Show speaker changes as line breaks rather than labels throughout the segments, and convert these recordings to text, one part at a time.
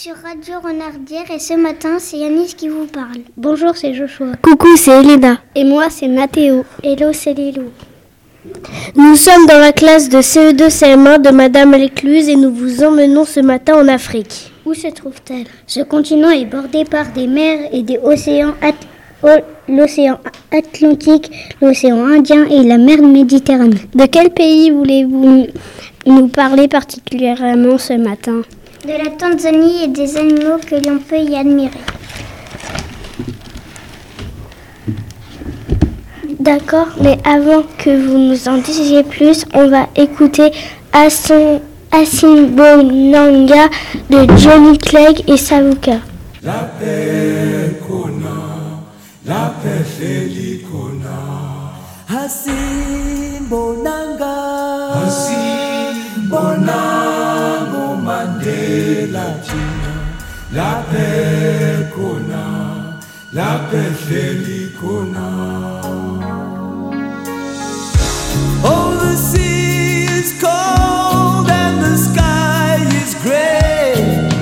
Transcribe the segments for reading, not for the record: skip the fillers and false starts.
sur Radio Renardière et ce matin, c'est Yanis qui vous parle.
Bonjour, c'est Joshua.
Coucou, c'est Elena.
Et moi, c'est Mathéo.
Hello, c'est Lilou.
Nous sommes dans la classe de CE2 CM1 de Madame Lécluse et nous vous emmenons ce matin en Afrique.
Où se trouve-t-elle ?
Ce continent est bordé par des mers et des océans, l'océan Atlantique, l'océan Indien et la mer Méditerranée.
De quel pays voulez-vous nous parler particulièrement ce matin ?
De la Tanzanie et des animaux que l'on peut y admirer.
D'accord, mais avant que vous nous en disiez plus, on va écouter Asimbonanga de Johnny Clegg et Savuka.
La paix kona, la paix feli kona. Asimbonanga, Asimbonanga Mandela China. La paix kona, la paix feli kona. Oh, the sea is cold and the sky is gray.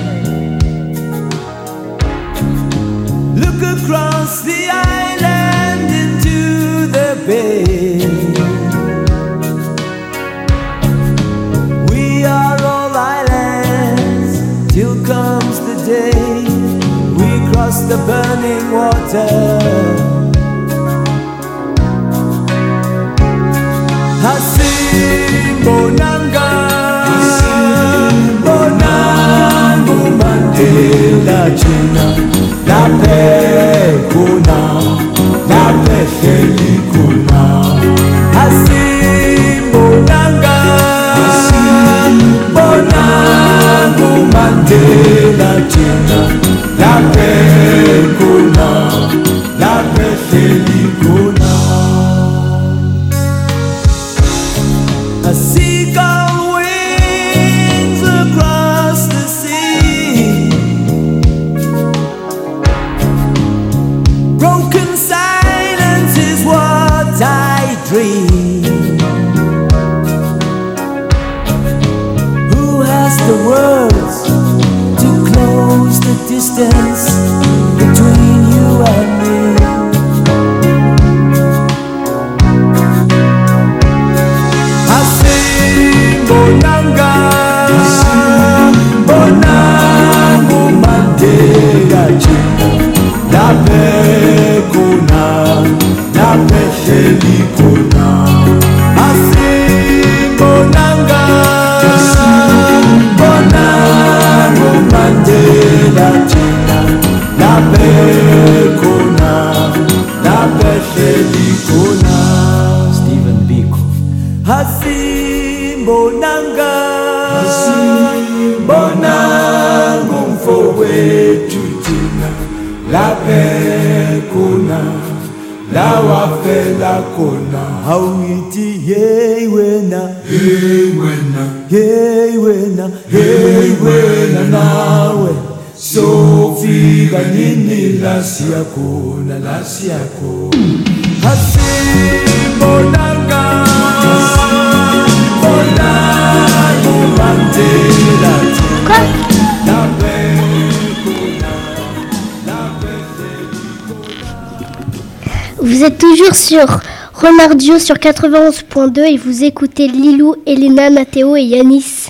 Look across the island into the bay. We are all islands till comes the day we cross the burning water. Asimbonanga, Asimbonanga Mandela China. La paix kuna, la paix feli kuna. Asimbonanga, Asimbonanga Mandela China. La paix kuna, la paix feli kuna. A seagull wings across the sea. Broken silence is what I dream. Who has the words to close the distance between you and me? Asimbonanga, Asimbonanga Mandela China. La paix kuna, la paix feli kuna. Asimbonanga, Asimbonanga Mandela China. La paix kuna, la paix feli kuna. Stephen Biko. Asimbonanga, Asimbonanga mfowethu thina. La paix kuna, la wafela kuna. Awuthi hey wena, hey wena, hey wena, hey wena nawe. Sofika nini la siyakhona, la siyakhona. Asimbonanga, Asimbonanga Mandela China. La paix kuna, la paix feli kuna.
Vous êtes toujours sur Renardio sur 91.2 et vous écoutez Lilou, Elena, Mathéo et Yanis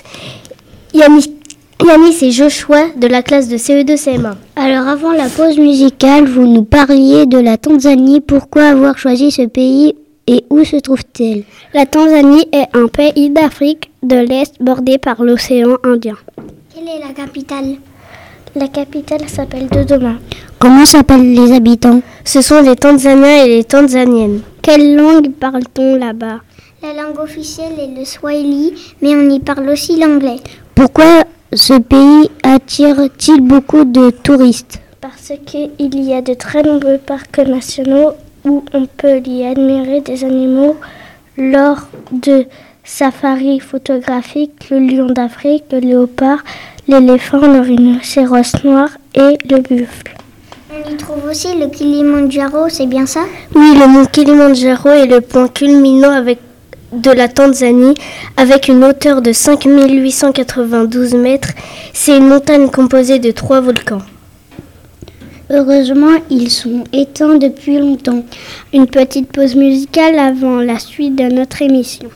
et Joshua de la classe de CE2 CM1.
Alors avant la pause musicale, vous nous parliez de la Tanzanie. Pourquoi avoir choisi ce pays et où se trouve-t-il ?
La Tanzanie est un pays d'Afrique de l'Est bordé par l'océan Indien.
Quelle est la capitale ?
La capitale s'appelle Dodoma.
Comment s'appellent les habitants ?
Ce sont les Tanzaniens et les Tanzaniennes. Quelle langue parle-t-on là-bas ?
La langue officielle est le Swahili, mais on y parle aussi l'anglais.
Pourquoi ce pays attire-t-il beaucoup de touristes ?
Parce qu'il y a de très nombreux parcs nationaux où on peut y admirer des animaux lors de safaris photographiques, le lion d'Afrique, le léopard, l'éléphant, le rhinocéros noir et le buffle.
On y trouve aussi le Kilimandjaro, c'est bien ça ?
Oui, le mont Kilimandjaro est le point culminant avec de la Tanzanie avec une hauteur de 5892 mètres. C'est une montagne composée de 3 volcans.
Heureusement, ils sont éteints depuis longtemps.
Une petite pause musicale avant la suite de notre émission.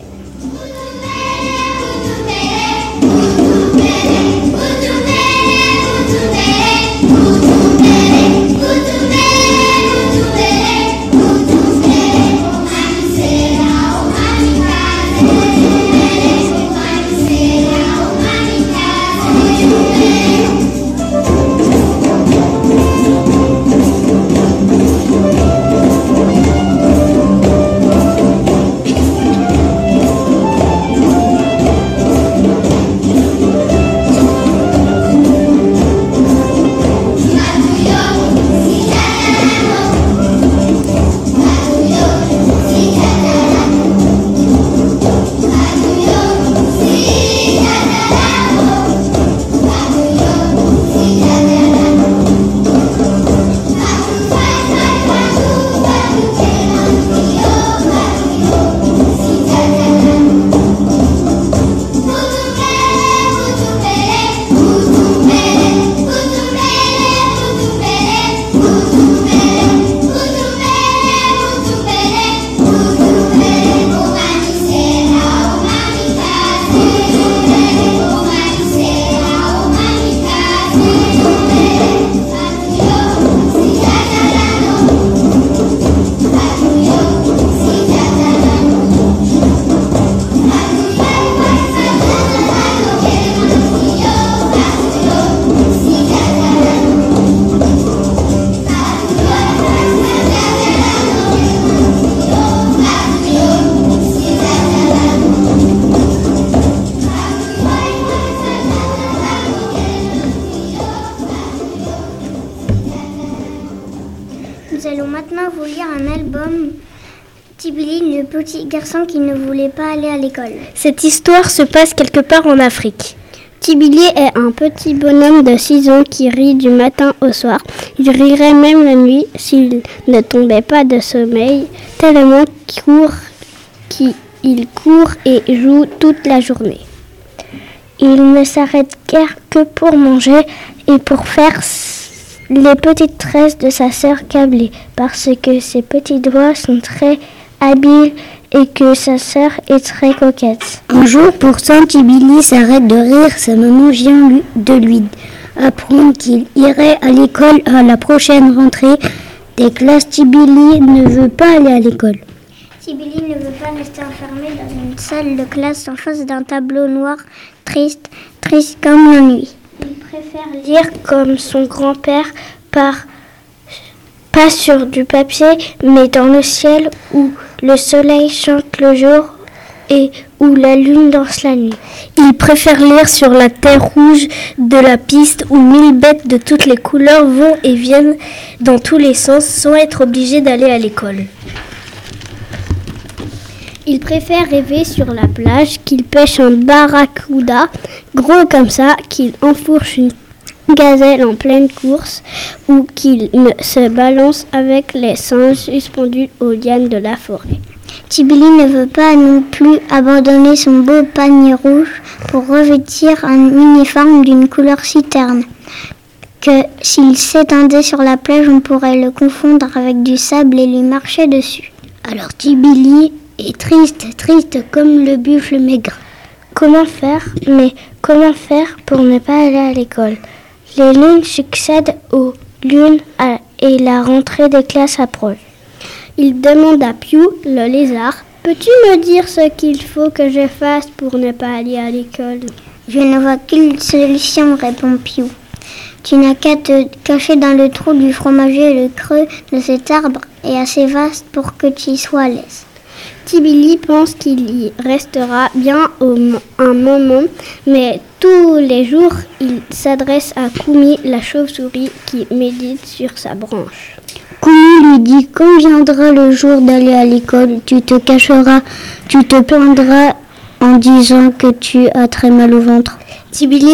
Nous allons maintenant vous lire un album, Tibili, le petit garçon qui ne voulait pas aller à l'école.
Cette histoire se passe quelque part en Afrique.
Tibili est un petit bonhomme de 6 ans qui rit du matin au soir. Il rirait même la nuit s'il ne tombait pas de sommeil, tellement il court et joue toute la journée. Il ne s'arrête guère que pour manger et pour faire les petites tresses de sa sœur câblée, parce que ses petits doigts sont très habiles et que sa sœur est très coquette.
Un jour, pourtant, Tibili s'arrête de rire. Sa maman vient de lui apprendre qu'il irait à l'école à la prochaine rentrée des classes. Tibili ne veut pas aller à l'école.
Tibili ne veut pas rester enfermé dans une salle de classe en face d'un tableau noir, triste comme la nuit. Il préfère lire comme son grand-père, pas sur du papier, mais dans le ciel où le soleil chante le jour et où la lune danse la nuit.
Il préfère lire sur la terre rouge de la piste où 1000 bêtes de toutes les couleurs vont et viennent dans tous les sens sans être obligé d'aller à l'école.
Il préfère rêver sur la plage, qu'il pêche un barracuda gros comme ça, qu'il enfourche une gazelle en pleine course ou qu'il se balance avec les singes suspendus aux lianes de la forêt. Tibili ne veut pas non plus abandonner son beau panier rouge pour revêtir un uniforme d'une couleur si terne que s'il s'étendait sur la plage, on pourrait le confondre avec du sable et lui marcher dessus.
Alors Tibili est triste comme le buffle maigre.
Comment faire pour ne pas aller à l'école? Les lunes succèdent aux lunes et la rentrée des classes approche.
Il demande à Piou, le lézard, « Peux-tu me dire ce qu'il faut que je fasse pour ne pas aller à l'école ?»« Je ne vois qu'une solution, répond Piou. Tu n'as qu'à te cacher dans le trou du fromager. Le creux de cet arbre est assez vaste pour que tu y sois à l'aise. » Tibili pense qu'il y restera bien un moment, mais tous les jours, il s'adresse à Koumi, la chauve-souris, qui médite sur sa branche.
Koumi lui dit: quand viendra le jour d'aller à l'école, tu te cacheras, tu te plaindras en disant que tu as très mal au ventre.
Tibili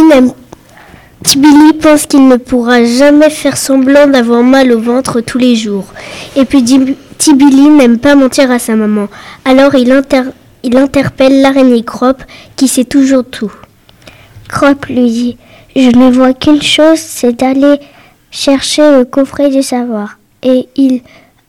pense qu'il ne pourra jamais faire semblant d'avoir mal au ventre tous les jours. Et puis Tibili n'aime pas mentir à sa maman. Alors il il interpelle l'araignée Croppe qui sait toujours tout. Croppe lui dit « Je ne vois qu'une chose, c'est d'aller chercher le coffret du savoir. Et il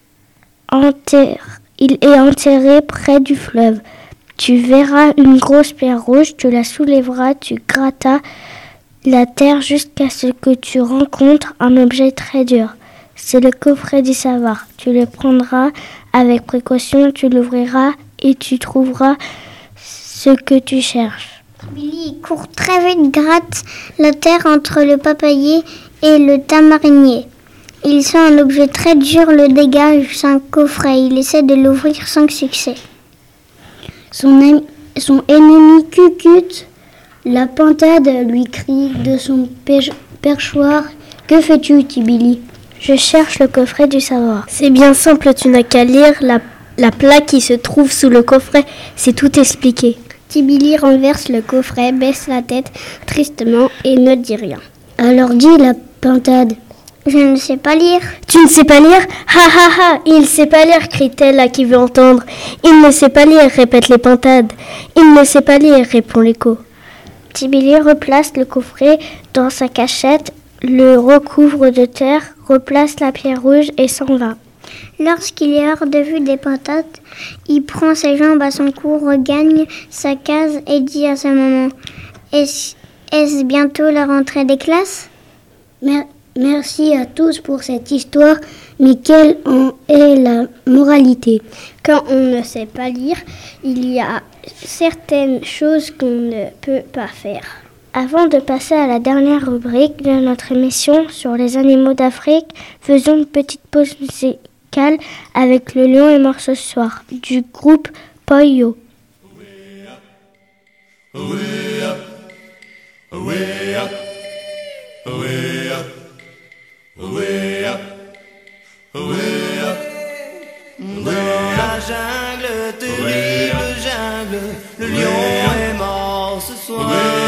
est enterré près du fleuve. Tu verras une grosse pierre rouge, tu la soulèveras, tu grattas la terre jusqu'à ce que tu rencontres un objet très dur. C'est le coffret du savoir. Tu le prendras avec précaution, tu l'ouvriras et tu trouveras ce que tu cherches. »
Billy court très vite, gratte la terre entre le papayer et le tamarinier. Il sent un objet très dur, le dégage, c'est un coffret. Il essaie de l'ouvrir sans succès.
Son ennemi Cucut, la pintade, lui crie de son perchoir « Que fais-tu, Tibili ?»
« Je cherche le coffret du savoir. »« C'est bien simple, tu n'as qu'à lire la plaque qui se trouve sous le coffret. C'est tout expliqué. »
Tibili renverse le coffret, baisse la tête tristement et ne dit rien.
Alors dit la pintade.
« Je ne sais pas lire. »«
Tu ne sais pas lire ? Ha ha ha ! Il ne sait pas lire !» crie-t-elle à qui veut entendre. « Il ne sait pas lire !» répètent les pintades. « Il ne sait pas lire !» répond l'écho. Tibili replace le coffret dans sa cachette, le recouvre de terre, replace la pierre rouge et s'en va.
Lorsqu'il est hors de vue des pintades, il prend ses jambes à son cou, regagne sa case et dit à sa maman « Est-ce bientôt la rentrée des classes ?»
Merci à tous pour cette histoire, mais quelle en est la moralité ?
Quand on ne sait pas lire, il y a certaines choses qu'on ne peut pas faire.
Avant de passer à la dernière rubrique de notre émission sur les animaux d'Afrique, faisons une petite pause musicale avec Le Lion est mort ce soir du groupe Poyo.
Dans la jungle, terrible jungle, le lion est mort ce soir.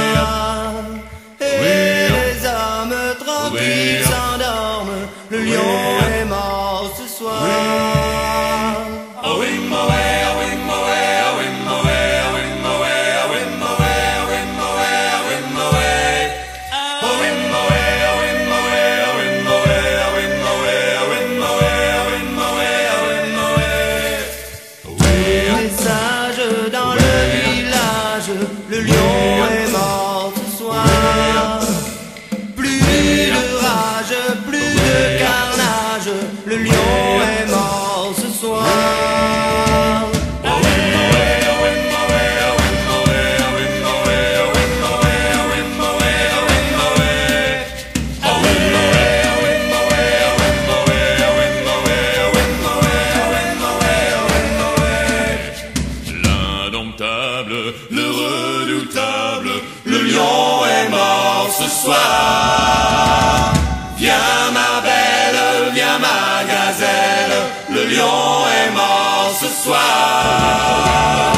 Et les hommes tranquilles s'endorment, le lion est mort ce soir. Le lion est mort ce soir. Plus de rage, plus de carnage. Le lion est mort ce soir.
L'indomptable, le redoutable, le lion est mort ce soir. Viens ma belle, viens ma gazelle, le lion est mort ce soir.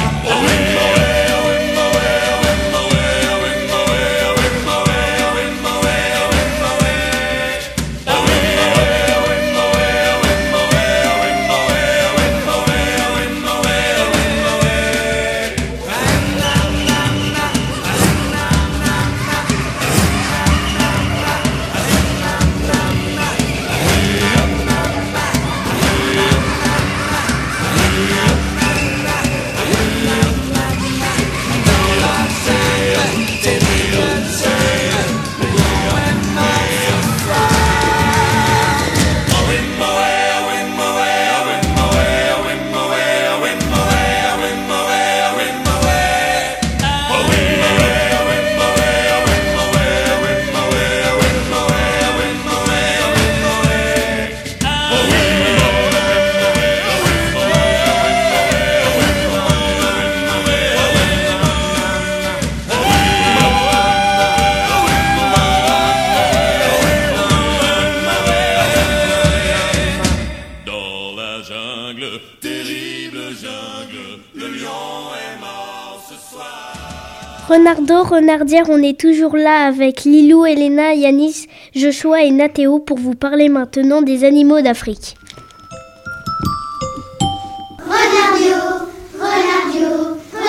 Renardo, Renardière, on est toujours là avec Lilou, Elena, Yanis, Joshua et Nathéo pour vous parler maintenant des animaux d'Afrique.
Renardio, Renardio,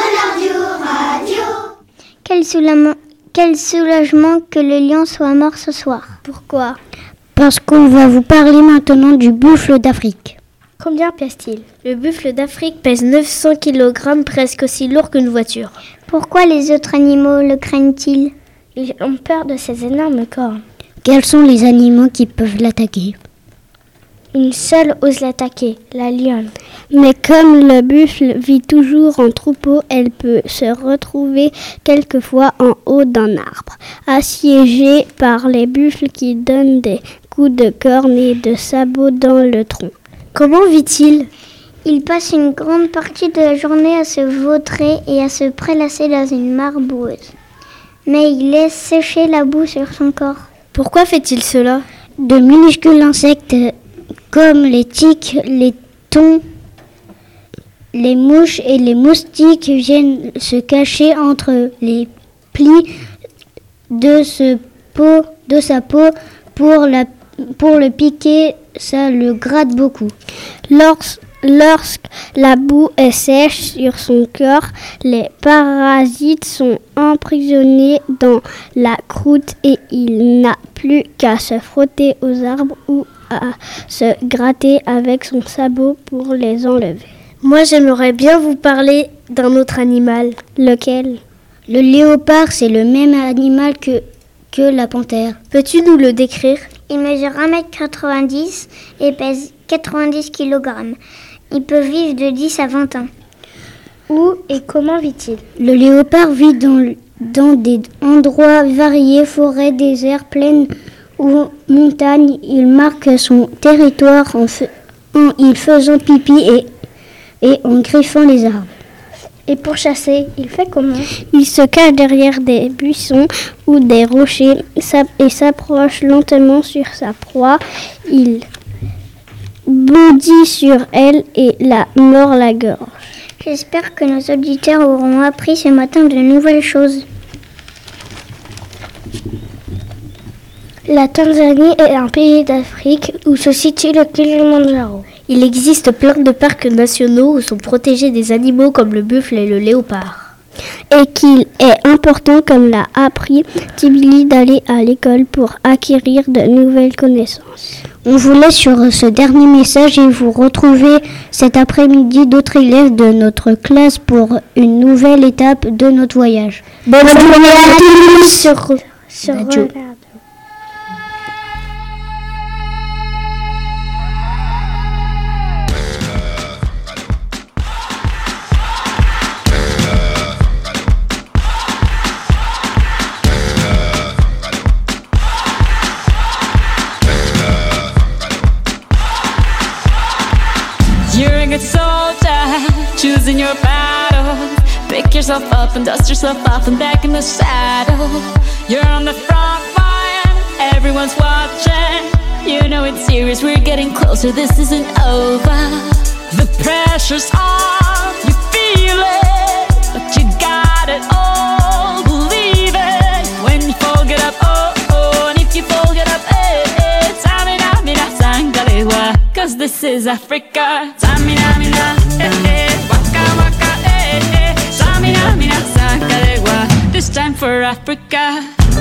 Quel soulagement que le lion soit mort ce soir. Pourquoi ?
Parce qu'on va vous parler maintenant du buffle d'Afrique.
Combien pèse-t-il ? Le buffle d'Afrique pèse 900 kg, presque aussi lourd qu'une voiture.
Pourquoi les autres animaux le craignent-ils ?
Ils ont peur de ses énormes cornes.
Quels sont les animaux qui peuvent l'attaquer ?
Une seule ose l'attaquer, la lionne.
Mais comme le buffle vit toujours en troupeau, elle peut se retrouver quelquefois en haut d'un arbre, assiégée par les buffles qui donnent des coups de corne et de sabots dans le tronc.
Comment vit-il ?
Il passe une grande partie de la journée à se vautrer et à se prélasser dans une mare boueuse. Mais il laisse sécher la boue sur son corps.
Pourquoi fait-il cela ?
De minuscules insectes comme les tiques, les thons, les mouches et les moustiques viennent se cacher entre les plis de sa peau pour le piquer, ça le gratte beaucoup.
Lorsque la boue est sèche sur son corps, les parasites sont emprisonnés dans la croûte et il n'a plus qu'à se frotter aux arbres ou à se gratter avec son sabot pour les enlever.
Moi, j'aimerais bien vous parler d'un autre animal.
Lequel ?
Le léopard, c'est le même animal que la panthère.
Peux-tu nous le décrire ?
Il mesure 1,90 m et pèse 90 kg. Il peut vivre de 10 à 20 ans.
Où et comment vit-il ?
Le léopard vit dans des endroits variés, forêts, déserts, plaines ou montagnes. Il marque son territoire en y faisant pipi et en griffant les arbres.
Et pour chasser, il fait comment ?
Il se cache derrière des buissons ou des rochers et s'approche lentement sur sa proie. Il bondit sur elle et la mord la gorge. J'espère que nos auditeurs auront appris ce matin de nouvelles choses.
La Tanzanie est un pays d'Afrique où se situe le Kilimandjaro. Il existe plein de parcs nationaux où sont protégés des animaux comme le buffle et le léopard.
Et qu'il est important, comme l'a appris Tibili, d'aller à l'école pour acquérir de nouvelles connaissances.
On vous laisse sur ce dernier message et vous retrouvez cet après-midi d'autres élèves de notre classe pour une nouvelle étape de notre voyage.
Bonne journée à tous sur Radio.
Choosing your battle, pick yourself up and dust yourself off and back in the saddle. You're on the front line, everyone's watching. You know it's serious, we're getting closer, this isn't over. The pressure's on, you feel it, but you got it all, believe it. When you fall, get up, oh, oh, and if you fall, get up, eh, eh. Tamina, mina, sangalewa, 'cause this is Africa. Tamina, mina, eh, eh. This time for Africa.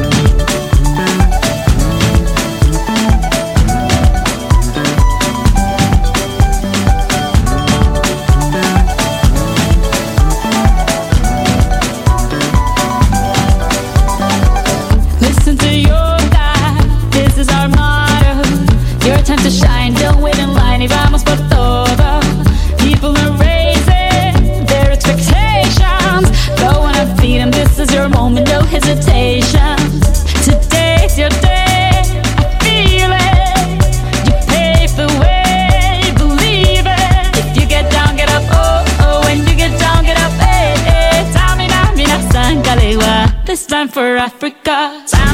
Listen to your God, this is our motto. Your time to shine, don't wait in line y vamos por todo. People are raising their expectations. Go on and feed them, this is your moment, no hesitation. Today's your day, I feel it. You pave the way, believe it. If you get down, get up, oh, oh. When you get down, get up, eh, eh. Tamina, mina, sangalewa. This time for Africa.